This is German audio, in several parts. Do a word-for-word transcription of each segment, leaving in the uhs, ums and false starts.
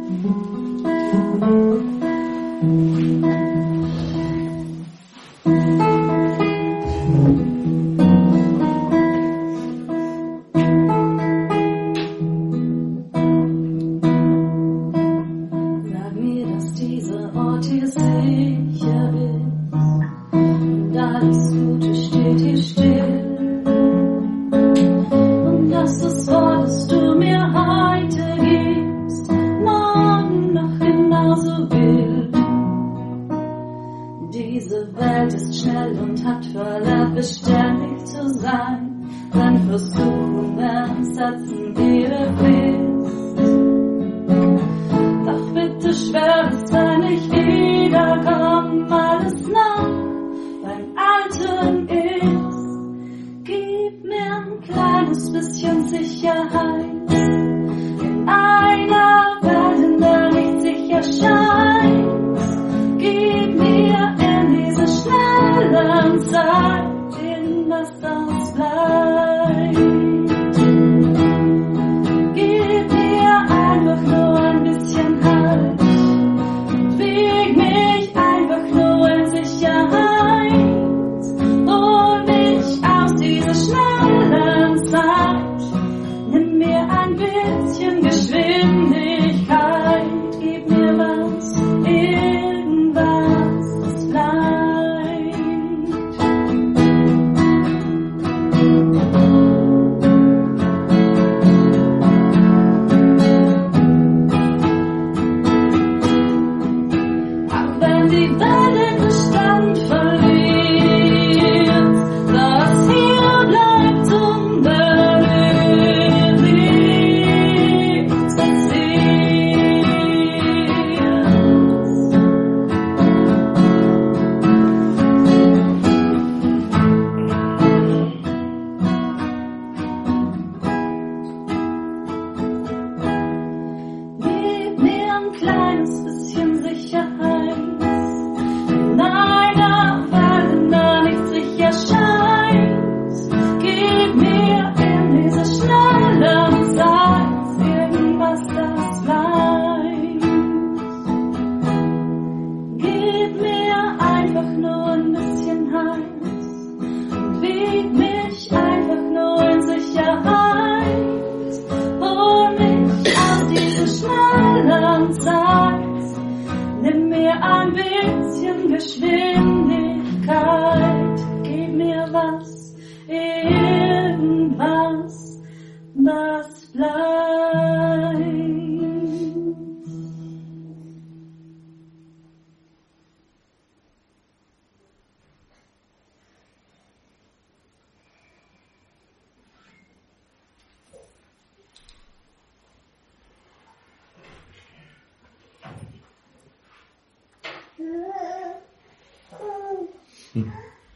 Hm.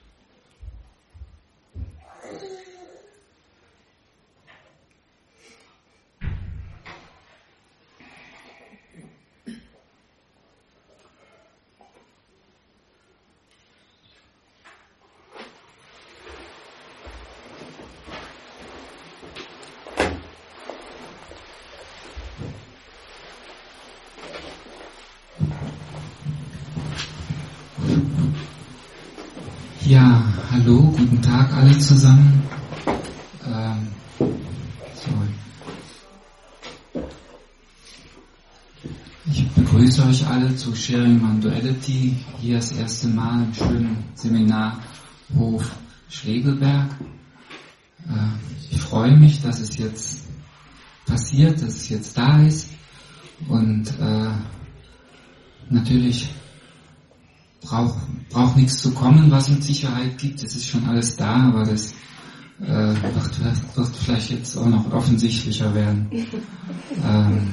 Ja, hallo, guten Tag alle zusammen. Ähm, so. Ich begrüße euch alle zu Sharing Non-Duality, hier das erste Mal im schönen Seminarhof Schlegelberg. Äh, ich freue mich, dass es jetzt passiert, dass es jetzt da ist und äh, natürlich braucht braucht nichts zu kommen, was uns Sicherheit gibt, es ist schon alles da, aber das äh, wird, wird vielleicht jetzt auch noch offensichtlicher werden. Ähm,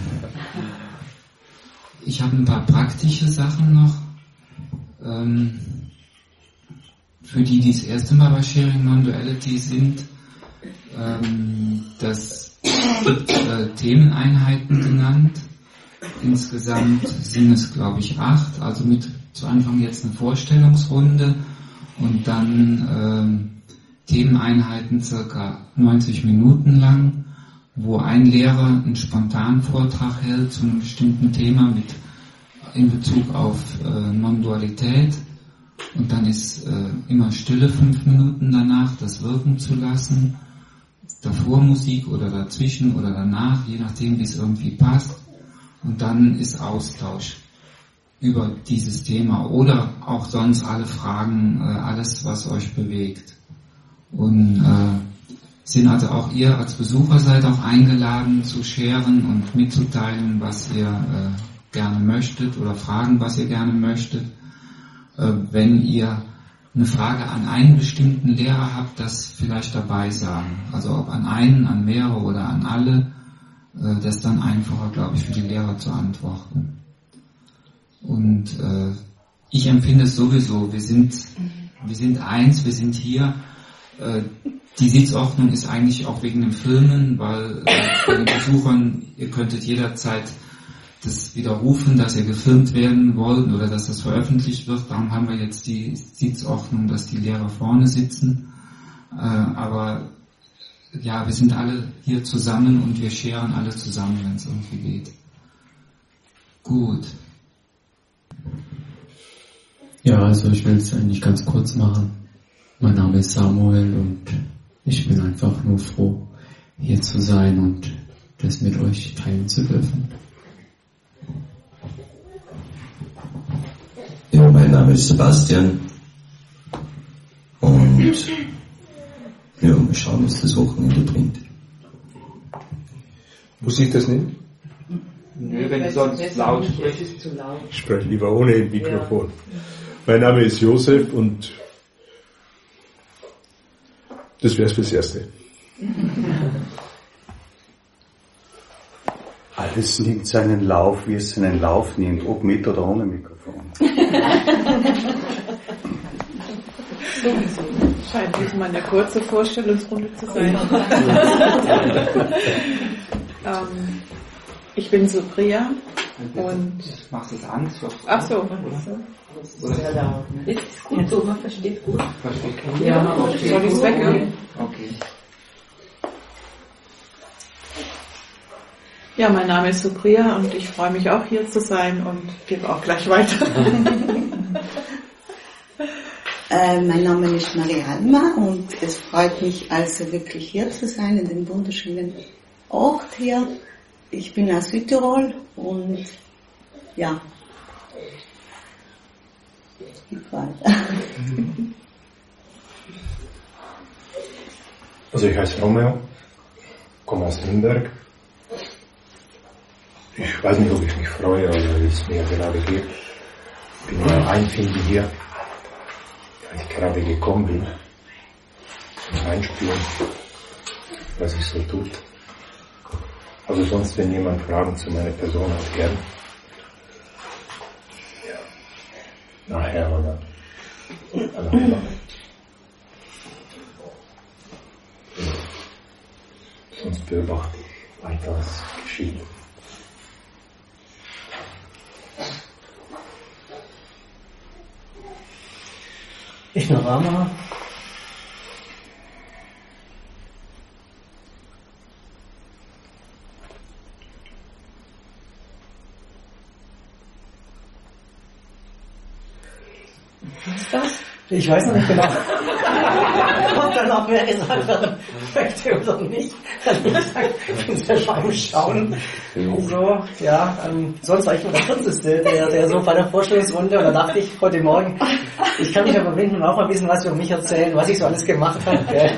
ich habe ein paar praktische Sachen noch, ähm, für die, die das erste Mal bei Sharing Non-Duality sind. Ähm, das gibt äh, Themeneinheiten genannt. Insgesamt sind es, glaube ich, acht, also mit zu Anfang jetzt eine Vorstellungsrunde und dann ähm, Themeneinheiten circa neunzig Minuten lang wo ein Lehrer einen spontanen Vortrag hält zu einem bestimmten Thema mit in Bezug auf äh, Non-Dualität, und dann ist äh, immer Stille fünf Minuten danach, das wirken zu lassen, davor Musik oder dazwischen oder danach, je nachdem wie es irgendwie passt, und dann ist Austausch über dieses Thema oder auch sonst alle Fragen, äh, alles was euch bewegt. Und äh, sind also auch ihr als Besucher seid auch eingeladen zu scheren und mitzuteilen, was ihr äh, gerne möchtet oder fragen, was ihr gerne möchtet. Äh, wenn ihr eine Frage an einen bestimmten Lehrer habt, das vielleicht dabei sagen. Also ob an einen, an mehrere oder an alle, äh, das ist dann einfacher, glaube ich, für die Lehrer zu antworten. Und äh, ich empfinde es sowieso, wir sind, wir sind eins, wir sind hier. Äh, die Sitzordnung ist eigentlich auch wegen dem Filmen, weil äh, bei den Besuchern, ihr könntet jederzeit das widerrufen, dass ihr gefilmt werden wollt oder dass das veröffentlicht wird. Darum haben wir jetzt die Sitzordnung, dass die Lehrer vorne sitzen. Äh, aber ja, wir sind alle hier zusammen und wir scheren alle zusammen, wenn es irgendwie geht. Gut. Ja, also ich will es eigentlich ganz kurz machen. Mein Name ist Samuel und ich bin einfach nur froh, hier zu sein und das mit euch teilen zu dürfen. Ja, mein Name ist Sebastian und ja, wir schauen, was das Wochenende bringt. Muss ich das nicht? Nö, wenn du sonst laut sprichst. Ich spreche lieber ohne Mikrofon. Ja. Mein Name ist Josef und das wäre es fürs Erste. Alles nimmt seinen Lauf, wie es seinen Lauf nimmt, ob mit oder ohne Mikrofon. Sowieso. Scheint diesmal eine kurze Vorstellungsrunde zu sein. ähm, ich bin Supriya und... Machst du es Angst? Ach so. Das ist sehr laut. Ist gut so, man versteht gut. Versteht gut? Ja, okay. Soll ich es weggehen? Okay. Ja, mein Name ist Supriya und ich freue mich auch hier zu sein und gebe auch gleich weiter. äh, mein Name ist Maria-Alma und es freut mich also wirklich hier zu sein, in dem wunderschönen Ort hier. Ich bin aus Südtirol und ja, geht weiter. Also ich heiße Romeo, komme aus Nürnberg. Ich weiß nicht, ob ich mich freue oder wie es mir gerade geht. Ich bin nur einfinden hier, weil ich gerade gekommen bin. Zum Einspielen, was ich so tut. Also sonst, wenn jemand Fragen zu meiner Person hat, gern. Ja. Nachher oder danach. Sonst beobachte ich weiter, was geschieht. Ich bin Rama. Was ist das? Ich weiß noch nicht genau. Und dann auch wer gesagt hat, möchte oder nicht. Also ich sage, ich bin sehr beim Schauen. So, ja, ähm, sonst war ich nur der Kürzeste, der, der so bei der Vorstellungsrunde, und da dachte ich heute Morgen, ich kann mich überwinden und auch mal ein bisschen was über mich erzählen, was ich so alles gemacht habe.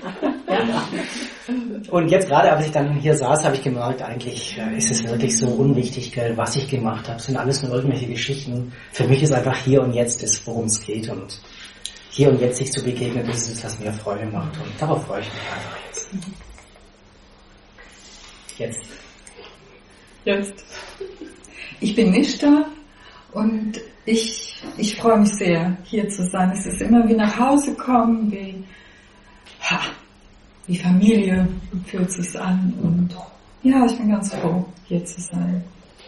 Und jetzt gerade, als ich dann hier saß, habe ich gemerkt, eigentlich ist es wirklich so unwichtig, gell, was ich gemacht habe. Es sind alles nur irgendwelche Geschichten. Für mich ist einfach hier und jetzt das, worum es geht. Und hier und jetzt sich zu begegnen, das ist es, was mir Freude macht. Und darauf freue ich mich einfach jetzt. Jetzt. Jetzt. Ich bin Nishta und ich, ich freue mich sehr, hier zu sein. Es ist immer wie nach Hause kommen, wie, ha, wie Familie fühlt sich an. Und ja, ich bin ganz froh, hier zu sein.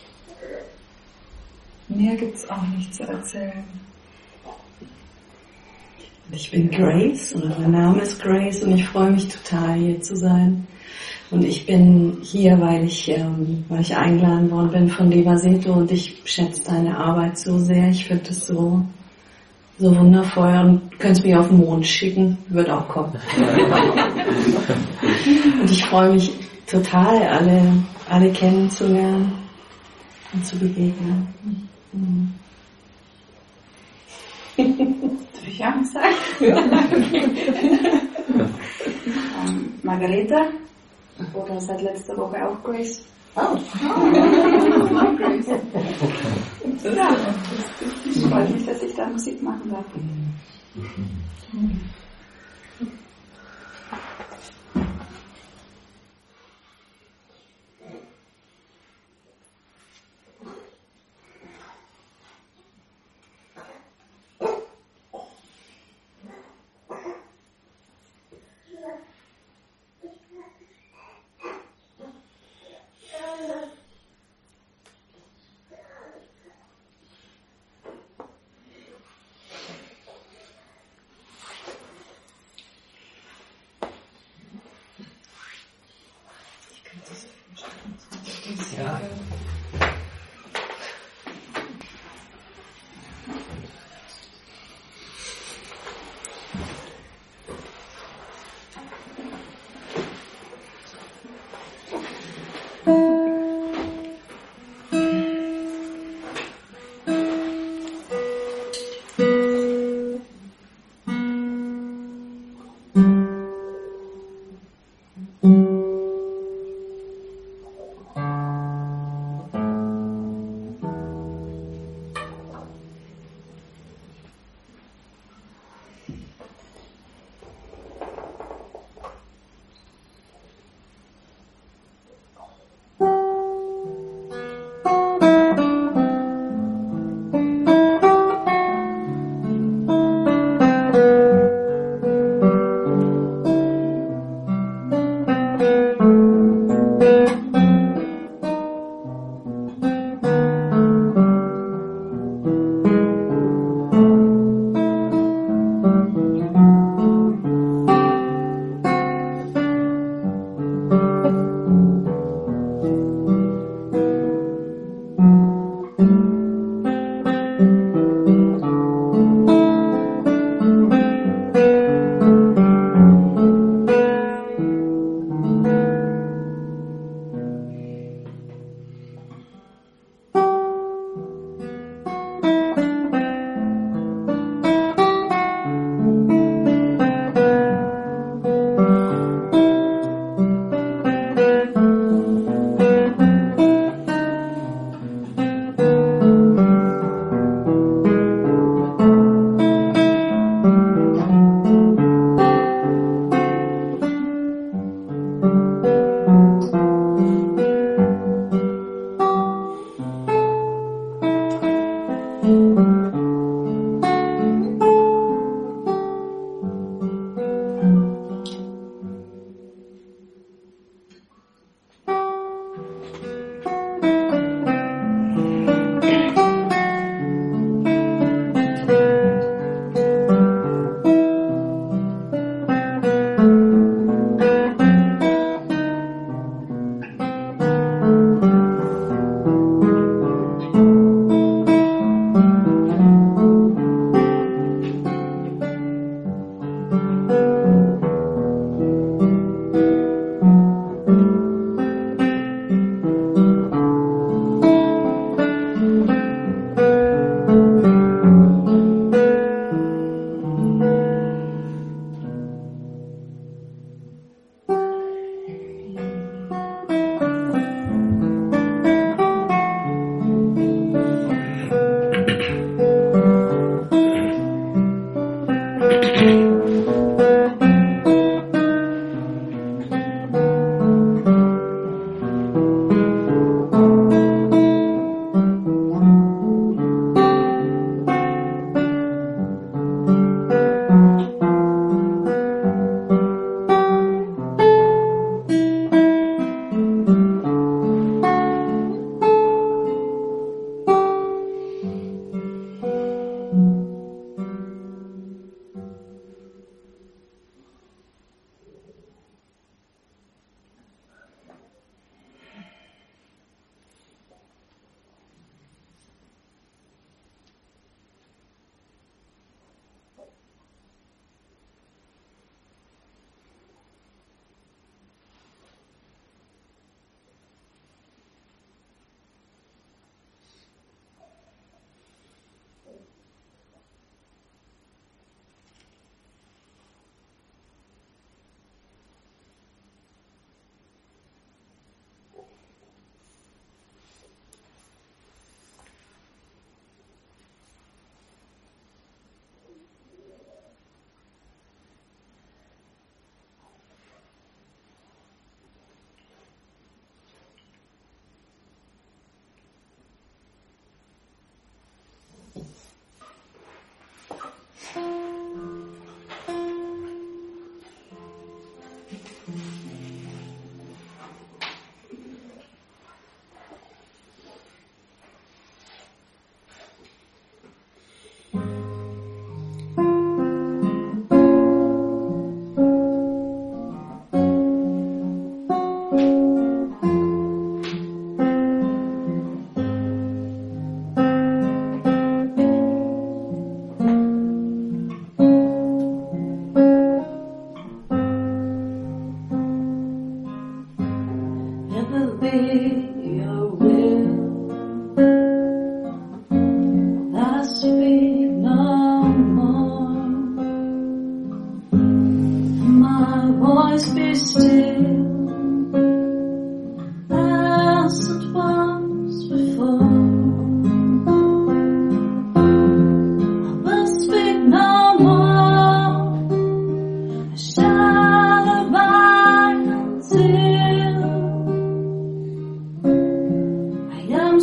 Mehr gibt's auch nicht zu erzählen. Ich bin Grace, oder mein Name ist Grace, und ich freue mich total, hier zu sein. Und ich bin hier, weil ich, ähm, weil ich eingeladen worden bin von Deva Seto und ich schätze deine Arbeit so sehr. Ich finde es so, so wundervoll und könntest mich auf den Mond schicken, wird auch kommen. Und ich freue mich total, alle, alle kennenzulernen und zu begegnen. Mhm. Darf ich auch sagen? ähm, Margareta oder seit letzter Woche auch Grace. Oh. Oh. Grace. Ja, es freut mich, dass ich da Musik machen darf. Mhm. Ja. Thank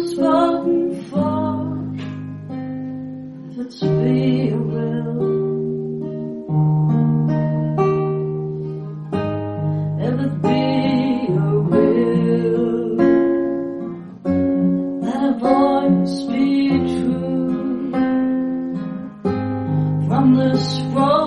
spoken for, if it's be your will, if it be your will, that a voice be true from this world.